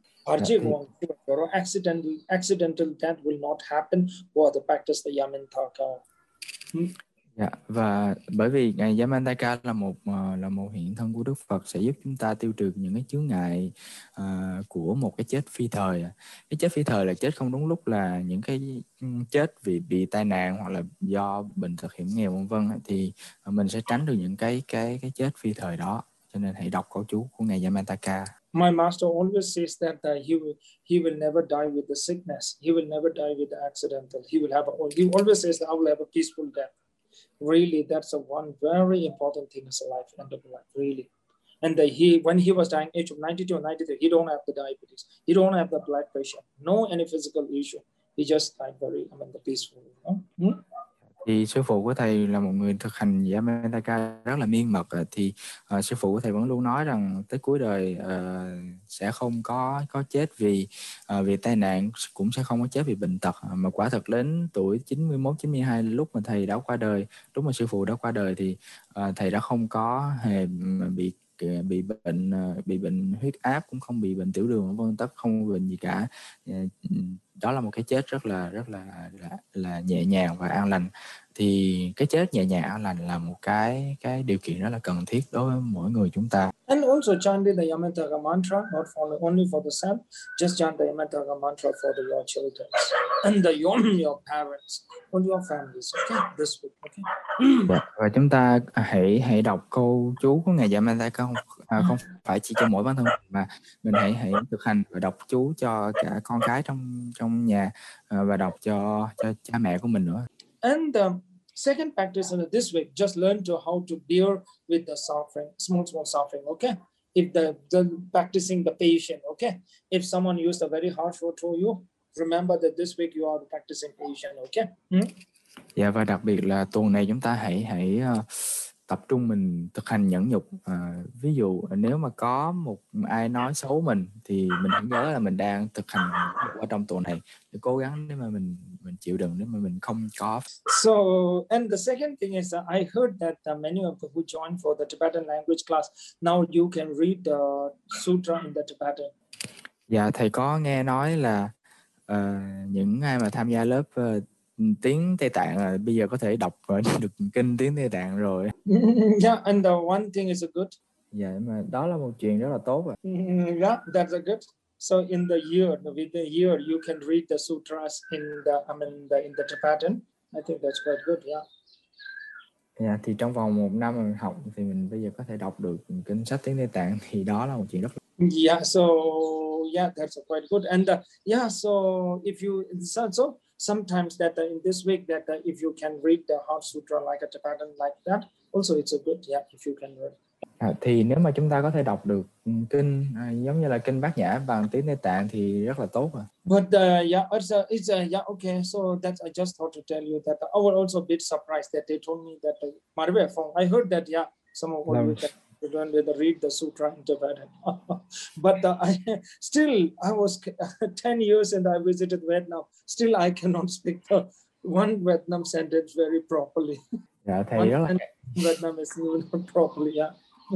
Right? Accidental accidental death will not happen while the practice the Yamantaka. Hmm? Dạ, và bởi vì ngày Yamantaka là một uh, là một hiện thân của Đức Phật sẽ giúp chúng ta tiêu trừ những cái chướng ngại uh, của một cái chết phi thời. Cái chết phi thời là chết không đúng lúc, là những cái chết vì bị tai nạn hoặc là do bệnh tật hiểm nghèo vân vân, thì uh, mình sẽ tránh được những cái cái cái chết phi thời đó. Cho nên hãy đọc câu chú của ngày Yamantaka. My master always says that uh, he will he will never die with the sickness. He will never die with the accidental. He will have a, he always says that I will have a peaceful death. Really, that's a one very important thing in life, end of life, really. And the, he, when he was dying, age of ninety-two or ninety-three, he don't have the diabetes, he don't have the blood pressure, no any physical issue. He just died very, I mean, the peaceful. You know? Hmm? Thì sư phụ của thầy là một người thực hành Yamantaka rất là miên mật, thì uh, sư phụ của thầy vẫn luôn nói rằng tới cuối đời uh, sẽ không có có chết vì uh, vì tai nạn, cũng sẽ không có chết vì bệnh tật. Mà quả thực đến tuổi chín mươi mốt, chín mươi hai, lúc mà thầy đã qua đời, lúc mà sư phụ đã qua đời, thì uh, thầy đã không có hề bị bị bệnh bị bệnh huyết áp, cũng không bị bệnh tiểu đường vân tất, không bị bệnh gì cả. Đó là một cái chết rất là rất là là, là nhẹ nhàng và an lành. Thì cái chết nhẹ nhàng an lành là một cái cái điều kiện rất là cần thiết đối với mỗi người chúng ta. And also chanting the Yamantaka mantra, not for, only for the self, just chant the Yamantaka mantra for the, your children and the, your, your parents and your families. Okay, this week. Okay. Dạ, và chúng ta hãy hãy đọc câu chú của ngày Yamantaka không, à, không phải chỉ cho mỗi bản thân mình, mà mình hãy hãy thực hành và đọc chú cho cả con cái trong trong nhà, à, và đọc cho cho cha mẹ của mình nữa. And the second practice in this week, just learn to how to bear with the suffering, small small suffering. Okay. If the, the practicing the patient, okay. If someone used a very harsh word to you, remember that this week you are practicing patient. Okay. Hmm? Dạ, và đặc biệt là tuần này chúng ta hãy hãy uh, tập trung mình thực hành nhẫn nhục. À, ví dụ nếu mà có một ai nói xấu mình thì mình hãy nhớ là mình đang thực hành ở trong tuần này, để cố gắng để mà mình mình chịu đựng, để mà mình không có. So, and the second thing is uh, I heard that uh, many of the who joined for the Tibetan language class, now you can read the sutra in the Tibetan. Dạ, thầy có nghe nói là uh, những ai mà tham gia lớp uh, tiếng Tây Tạng là bây giờ có thể đọc được kinh tiếng Tây Tạng rồi. Yeah, and the one thing is a good. Dạ, mà đó là một chuyện rất là tốt rồi. Yeah, that's a good. So in the year, with the year, you can read the sutras in the, I mean, the, in the Tibetan. I think that's quite good. Yeah. Yeah, thì trong vòng một năm mình học thì mình bây giờ có thể đọc được kinh sách tiếng Tây Tạng, thì đó là một chuyện rất là... Yeah, so yeah, that's quite good. And uh, yeah, so if you so, so sometimes that uh, in this week that uh, if you can read the Heart Sutra like a Tibetan like that, also it's a good, yeah, if you can read. À, thì nếu mà chúng ta có thể đọc được kinh à, giống như là kinh Bát Nhã bằng tiếng Tây Tạng thì rất là tốt rồi. But uh, yeah, it's a, it's a, yeah, okay. So that's I just thought to tell you that I was also a bit surprised that they told me that uh, I heard that yeah, some of you that when they read the sutra in Tibetan. But uh, I still I was ten years and I visited Vietnam. Still I cannot speak the one Vietnam sentence very properly. Dạ, thầy rất là Vietnamese not properly, yeah.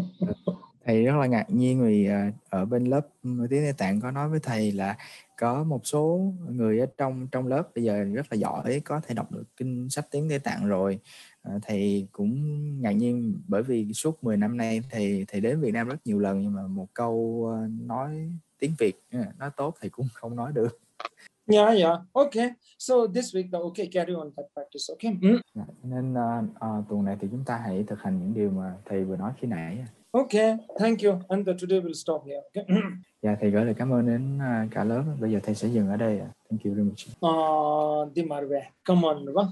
Thầy rất là ngạc nhiên vì ở bên lớp tiếng Tây Tạng có nói với thầy là có một số người ở trong trong lớp bây giờ rất là giỏi, có thể đọc được kinh sách tiếng Tây Tạng rồi. À, thầy cũng ngạc nhiên bởi vì suốt mười năm nay thầy thầy đến Việt Nam rất nhiều lần, nhưng mà một câu nói tiếng Việt nói tốt thầy cũng không nói được. Yeah, yeah. Okay. So this week, okay, carry on that practice. Okay. Mm. Dạ, nên uh, uh, tuần này thì chúng ta hãy thực hành những điều mà thầy vừa nói khi nãy. Okay, thank you. And today we'll stop here. Okay. Dạ, thầy gửi lời cảm ơn đến uh, cả lớp. Bây giờ thầy sẽ dừng ở đây. Thank you very much. Uh, di marve. Come on, ba.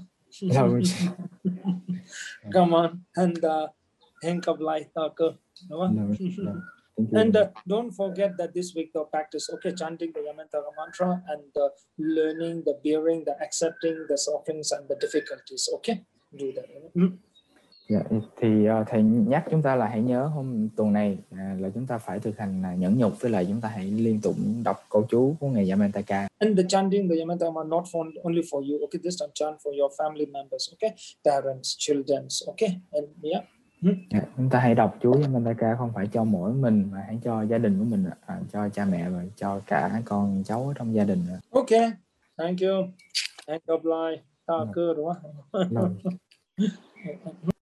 Come on and uh, think of light, okay. And uh, don't forget that this week the practice, okay, chanting the Yamantaka mantra and uh, learning the bearing, the accepting the sufferings and the difficulties. Okay, do that. Mm. Dạ, thì uh, thầy nhắc chúng ta là hãy nhớ hôm tuần này uh, là chúng ta phải thực hành uh, nhẫn nhục, với lại chúng ta hãy liên tục đọc câu chú của ngày Yamantaka. And the chanting the Yamantaka not for, only for you. Okay, this time chant for your family members. Okay, parents, children. Okay, and yeah. Hmm? Yeah, chúng ta hãy đọc chú Yamantaka không phải cho mỗi mình mà hãy cho gia đình của mình, à, cho cha mẹ và cho cả con cháu trong gia đình. Okay, thank you. Thank you, Blai. Ta cơ đúng không? uh,